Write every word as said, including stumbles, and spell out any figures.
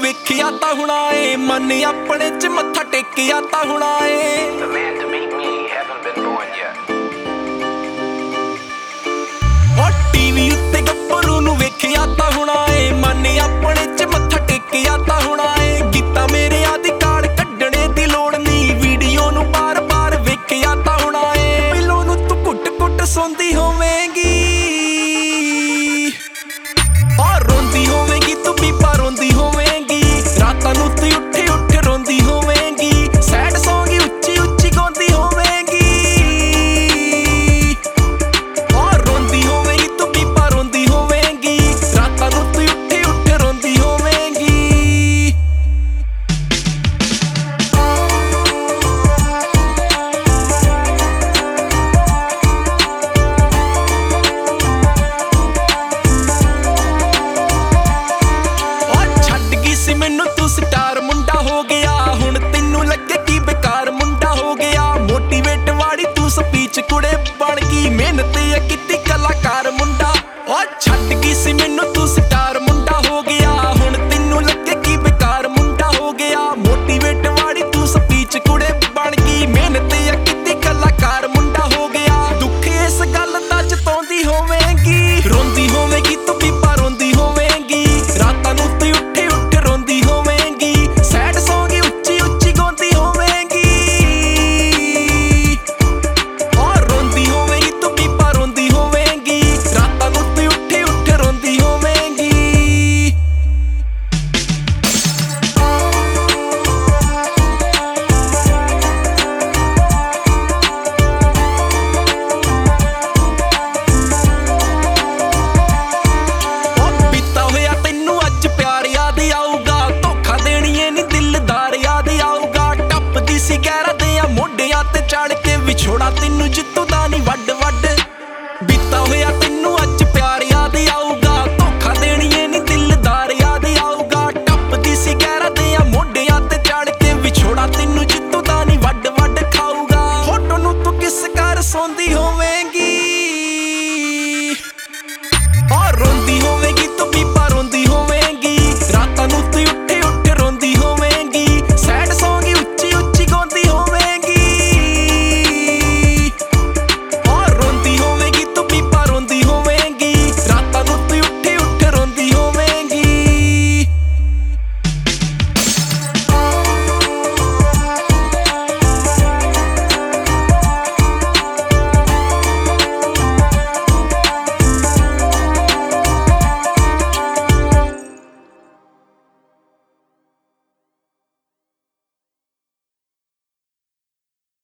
ਵੇਖਿਆ ਤਾਂ ਹੁਣਾ ਏ, ਮਨ ਆਪਣੇ ਚ ਮੱਥਾ ਟੇਕਿਆ ਤਾਂ ਹੁਣਾ ਏ। The man to meet me haven't been born yet. ਓ ਟੀਵੀ ਉੱਤੇ ਗੱਭਰੂ ਨੂੰ ਵੇਖਿਆ ਤਾਂ ਹੁਣਾ ਏ, ਮਨ ਆਪਣੇ ਚ ਮੱਥਾ ਟੇਕਿਆ ਤਾਂ ਹੁਣਾ ਏ।